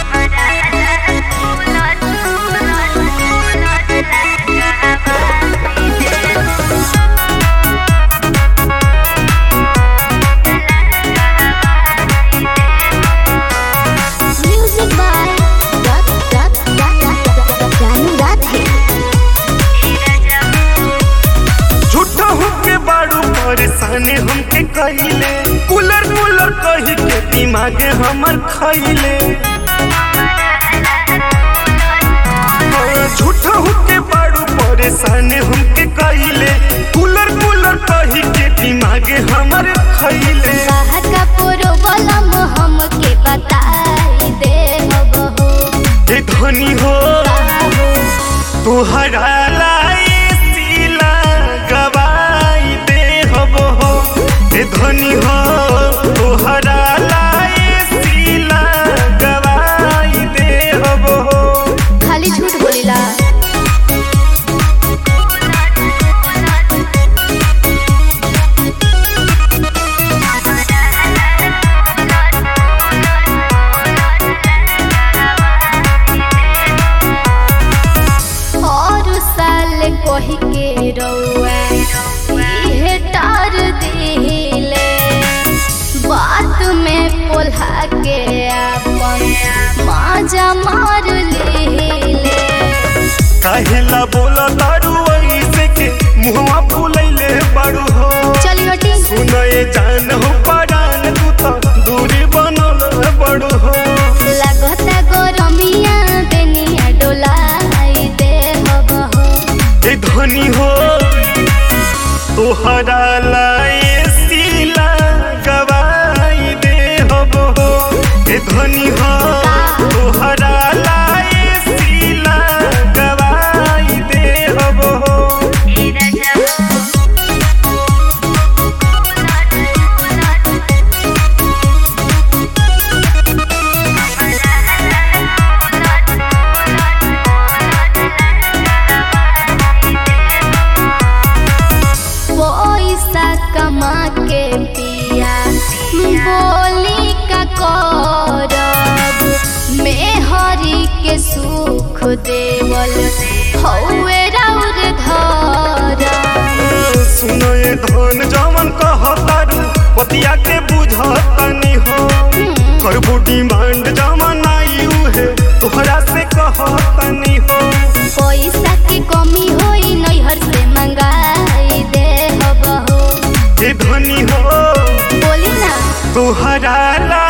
परेशानी हमके कहिले कूलर कही के दिमागे हमर खैले झूठा होके बाड़ू परेशानी हमके कहिले कूलर कही के दिमागे हमर खैले का प्रोब्लेम हमके बताई दे हो ए धनी हो तोहरा धनी हो तोहरा सीला गवाई दे हो खाली झूठ बोलिला और साल कही के रउआ इहे टार दिले बात में पोल्हा के अपन माजा मार ले काहेला बोला दारू ऐसे के मुहवा फुलैले बड़ू हो चली हटी सुनए जान हो परान तू तो दूरी बनल बड़ू हो लगता गरमिया बेनिया डोलाई दे हो ए धनी हो तोहरा सीला गवाई दे हो ए धनी हो तोहरा सीला गवाई दे हो कमा के पिया बोली का करब मेहरी के सुख देवल हौवे राउर धर सुनए धन जमन कहतारू पतिया के बुझतनी हो करबो डिमांड जमन आई उहे तोहरा से कहतनी हो पैसा के कमी होई नैहर से मंगाई दे हो ए धनी हो बोली ना तोहरा